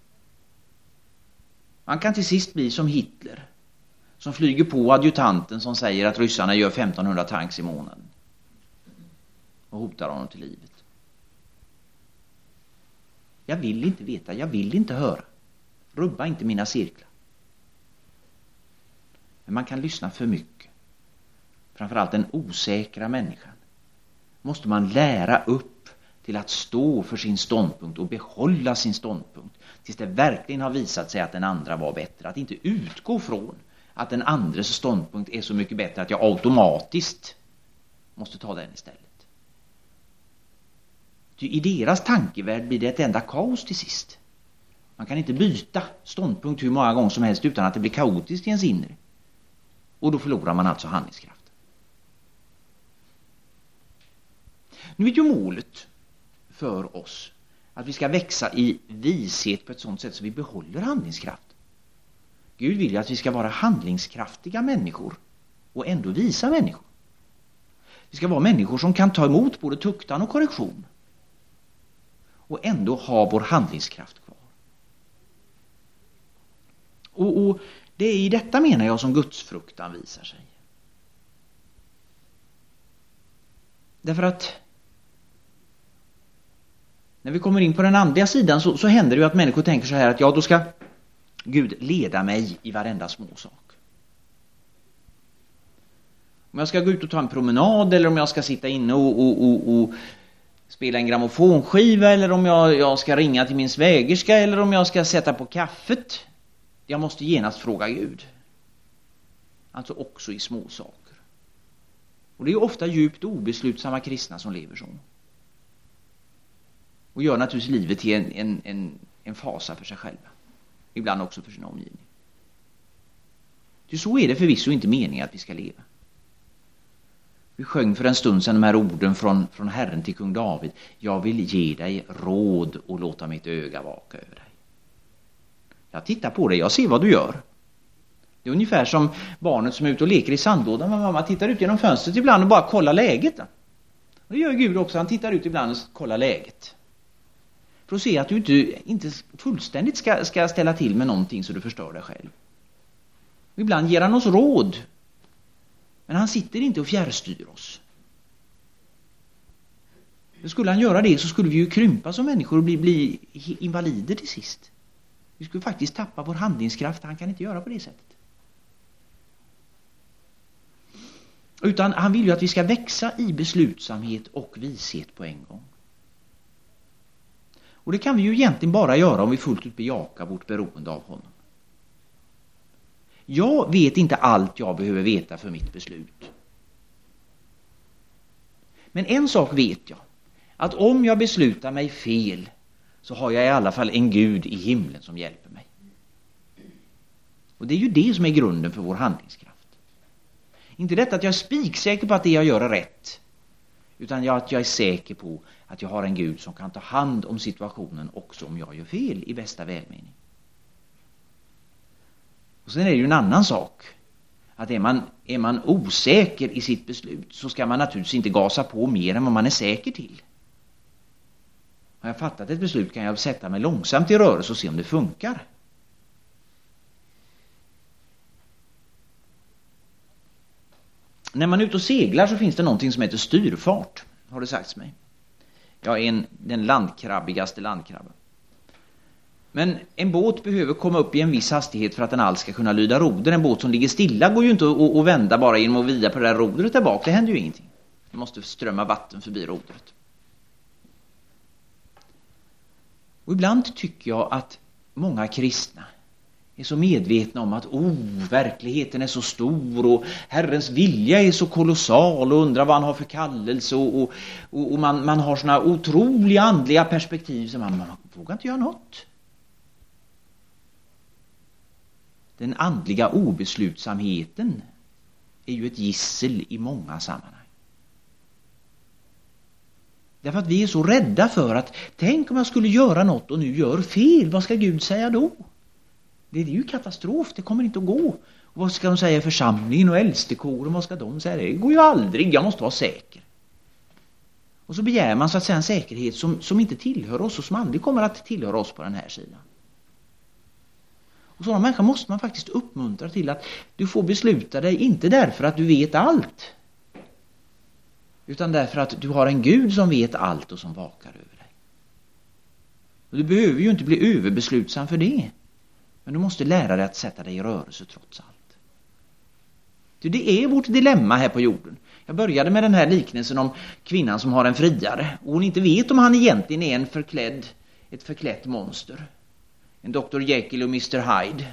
Man kan till sist bli som Hitler, som flyger på adjutanten som säger att ryssarna gör femtonhundra tanks i månaden och hotar honom till livet. Jag vill inte veta, jag vill inte höra. Rubba inte mina cirklar. Men man kan lyssna för mycket. Framförallt den osäkra människan måste man lära upp till att stå för sin ståndpunkt och behålla sin ståndpunkt tills det verkligen har visat sig att den andra var bättre. Att inte utgå från att den andres ståndpunkt är så mycket bättre att jag automatiskt måste ta den istället. Ty i deras tankevärld blir det ett enda kaos till sist. Man kan inte byta ståndpunkt hur många gånger som helst utan att det blir kaotiskt i ens inre. Och då förlorar man alltså handlingskraft. Nu är ju målet för oss att vi ska växa i vishet på ett sådant sätt så vi behåller handlingskraft. Gud vill ju att vi ska vara handlingskraftiga människor och ändå visa människor. Vi ska vara människor som kan ta emot både tuktan och korrektion och ändå ha vår handlingskraft kvar. Och, och det är i detta, menar jag, som gudsfruktan visar sig. Därför att när vi kommer in på den andliga sidan så, så händer det ju att människor tänker så här att ja, då ska Gud leda mig i varenda små sak. Om jag ska gå ut och ta en promenad eller om jag ska sitta inne och, och, och, och spela en grammofonskiva eller om jag, jag ska ringa till min svägerska eller om jag ska sätta på kaffet. Jag måste genast fråga Gud. Alltså också i små saker. Och det är ofta djupt obeslutsamma kristna som lever så. Och gör naturligtvis livet till en, en, en, en fasa för sig själva. Ibland också för sin omgivning. Ty så är det förvisso inte meningen att vi ska leva. Vi sjöng för en stund sedan de här orden från, från Herren till kung David. Jag vill ge dig råd och låta mitt öga vaka över dig. Jag tittar på dig, jag ser vad du gör. Det är ungefär som barnet som är ute och leker i sandlådan. Mamma tittar ut genom fönstret ibland och bara kollar läget. Och det gör Gud också, han tittar ut ibland och kollar läget. För att se att du inte, inte fullständigt ska, ska ställa till med någonting så du förstör dig själv. Och ibland ger han oss råd. Men han sitter inte och fjärrstyr oss. För skulle han göra det så skulle vi ju krympa som människor och bli, bli invalider till sist. Vi skulle faktiskt tappa vår handlingskraft. Han kan inte göra på det sättet. Utan han vill ju att vi ska växa i beslutsamhet och vishet på en gång. Och det kan vi ju egentligen bara göra om vi fullt ut bejakar vårt beroende av honom. Jag vet inte allt jag behöver veta för mitt beslut. Men en sak vet jag. Att om jag beslutar mig fel så har jag i alla fall en Gud i himlen som hjälper mig. Och det är ju det som är grunden för vår handlingskraft. Inte detta att jag är spiksäker på att det jag gör är rätt. Utan att jag är säker på att jag har en Gud som kan ta hand om situationen också om jag gör fel i bästa välmening. Och sen är det ju en annan sak. Att är man, är man osäker i sitt beslut så ska man naturligtvis inte gasa på mer än vad man är säker till. Har jag fattat ett beslut kan jag sätta mig långsamt i rörelse och se om det funkar. När man är ute och seglar så finns det någonting som heter styrfart. har det sagts mig. Jag är en, den landkrabbigaste landkrabben. Men en båt behöver komma upp i en viss hastighet för att den alls ska kunna lyda roder. En båt som ligger stilla går ju inte att, att vända bara genom att vila på det där rodret där bak. Det händer ju ingenting. Det måste strömma vatten förbi rodret. Och ibland tycker jag att många kristna är så medvetna om att oh, verkligheten är så stor och Herrens vilja är så kolossal och undrar vad han har för kallelse och, och, och man, man har såna otroliga andliga perspektiv som man, man vågar inte göra något. Den andliga obeslutsamheten är ju ett gissel i många sammanhang. Därför att vi är så rädda för att tänk om jag skulle göra något och nu gör fel, vad ska Gud säga då? Det är ju katastrof, det kommer inte att gå. Och vad ska de säga i församlingen och äldstekåren, vad ska de säga? Det går ju aldrig, jag måste vara säker. Och så begär man så att säga en säkerhet som, som inte tillhör oss och som aldrig kommer att tillhöra oss på den här sidan. Och sådana människor måste man faktiskt uppmuntra till att du får besluta dig inte därför att du vet allt. Utan därför att du har en Gud som vet allt och som vakar över dig. Och du behöver ju inte bli överbeslutsam för det. Men du måste lära dig att sätta dig i rörelse trots allt. Det är vårt dilemma här på jorden. Jag började med den här liknelsen om kvinnan som har en friare. Och hon inte vet om han egentligen är en förklädd, ett förklätt monster. En doktor Jekyll och mister Hyde.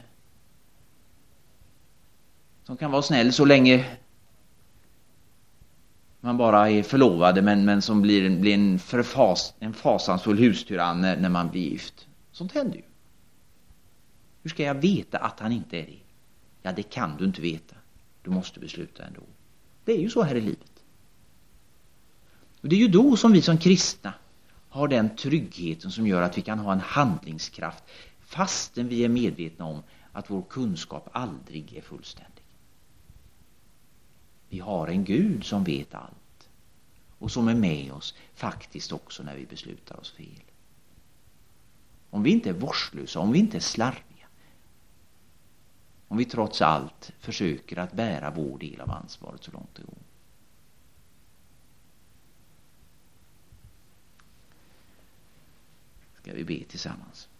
Som kan vara snäll så länge man bara är förlovade, men, men som blir en, blir en, förfas, en fasansfull hustyrann när, när man blir gift. Sånt händer ju. Hur ska jag veta att han inte är det? Ja, det kan du inte veta. Du måste besluta ändå. Det är ju så här i livet. Och det är ju då som vi som kristna har den tryggheten som gör att vi kan ha en handlingskraft fastän vi är medvetna om att vår kunskap aldrig är fullständig. Vi har en Gud som vet allt och som är med oss faktiskt också när vi beslutar oss fel. Om vi inte är vårdslösa, om vi inte är slarviga, om vi trots allt försöker att bära vår del av ansvaret så långt det går. Ska vi be tillsammans.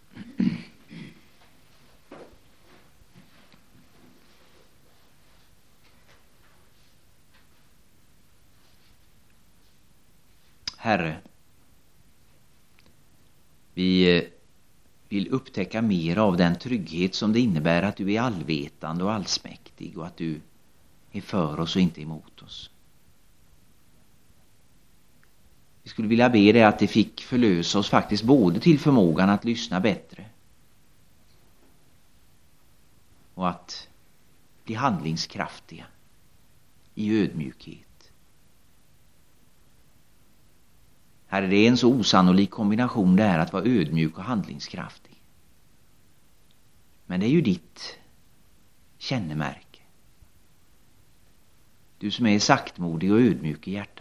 Herre, vi vill upptäcka mer av den trygghet som det innebär att du är allvetande och allsmäktig och att du är för oss och inte emot oss. Vi skulle vilja be dig att det fick förlösa oss faktiskt både till förmågan att lyssna bättre och att bli handlingskraftiga i ödmjukhet. Här är det en så osannolik kombination det är att vara ödmjuk och handlingskraftig. Men det är ju ditt kännemärke. Du som är saktmodig och ödmjuk i hjärtat.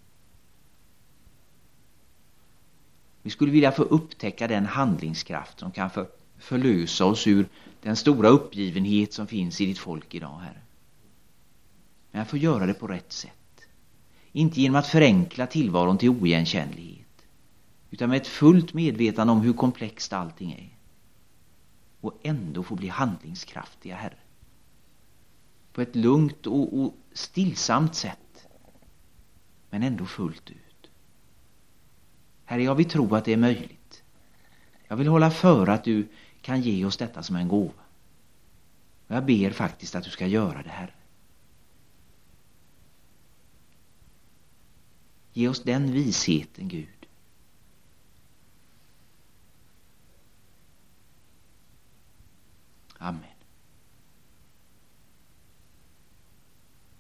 Vi skulle vilja få upptäcka den handlingskraft som kan för, förlösa oss ur den stora uppgivenhet som finns i ditt folk idag, Herre. Men jag får göra det på rätt sätt. Inte genom att förenkla tillvaron till oigenkännlighet, utan med ett fullt medvetande om hur komplext allting är. Och ändå få bli handlingskraftiga, Herre. På ett lugnt och, och stillsamt sätt, men ändå fullt ut. Herre, jag vill tro att det är möjligt. Jag vill hålla för att du kan ge oss detta som en gåva. Och jag ber faktiskt att du ska göra det, Herre. Ge oss den visheten, Gud. Amen.